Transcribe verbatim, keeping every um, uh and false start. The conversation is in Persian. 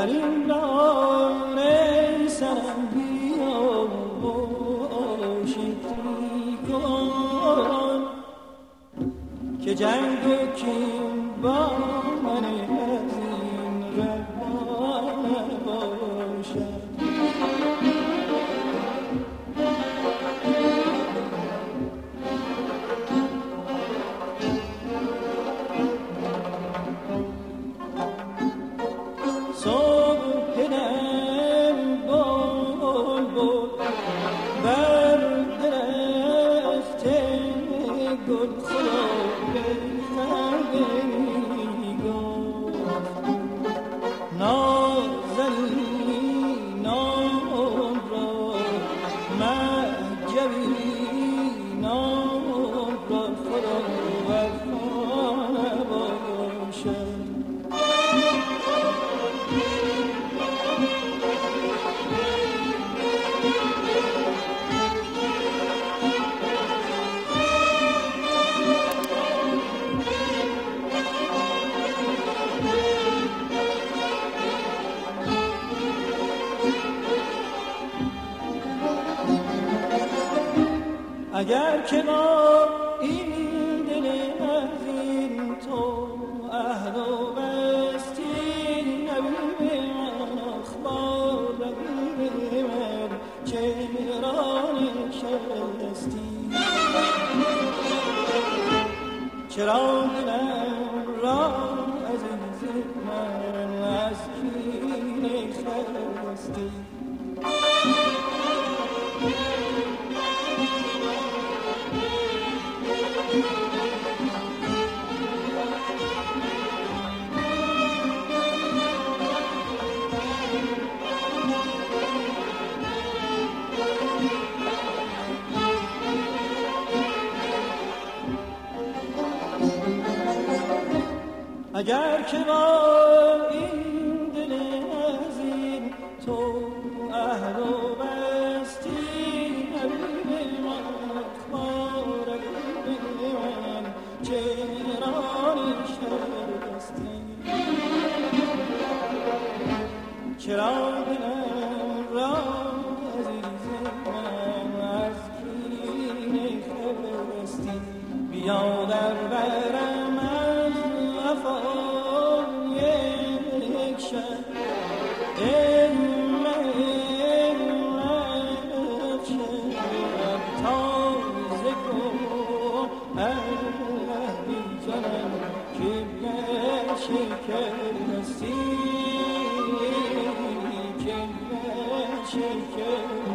در این راه سرم بیا باشی کن که جنگ و کین با من از این راه باشد. اگر که ما این دل از این تو اهل و بستی نبی من اخبار نبی من چرا نشستی چرا دلم را عزیز من از کینه خستی اگر که با این دل از این تو اهل و بستی نبی من اخبار نبی من چرا نشستی چرا دلم را عزیز من از کینه خستی بیا در برم از وفا یک شب ای من شب تازه کن عهدی جانم که شکستی که شکستی